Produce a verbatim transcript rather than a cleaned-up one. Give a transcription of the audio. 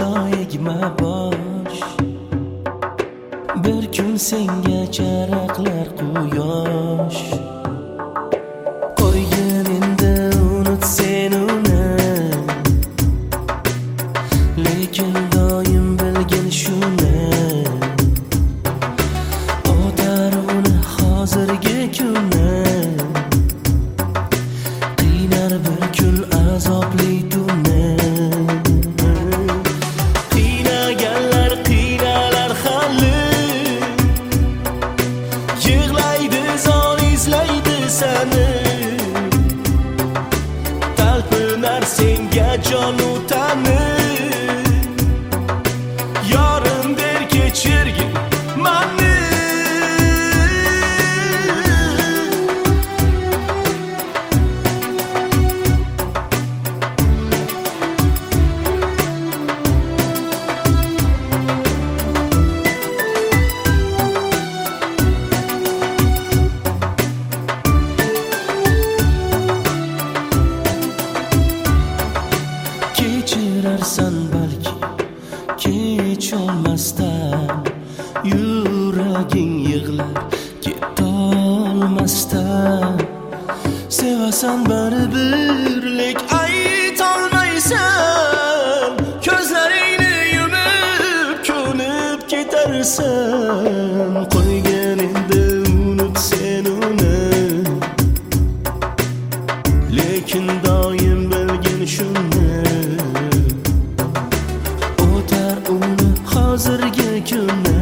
egma bosh. Bir kun senga charaqlar quyosh. Qo'ygin endi unut sen uni, lekin doim bilgin shuni, o'tar uni hozirgi kuni. Qiynar bir kun azobli tuni. Qiynaganlar qiynalar hali, yig'laydi zor izlaydi seni. Talpinar senga jonu tani, yorim der kechirgin mani. Kechirarsan balki kech olmasdan, yuraging yig'lar ketolmasdan. Sevasan baribir lek aytolmaysan, ko'zlaringni yumib ko'nib ketarsan. Qo'ygin endi unut sen uni, lekin doim bilgin shuni, o'tar uni hozirgi kuni.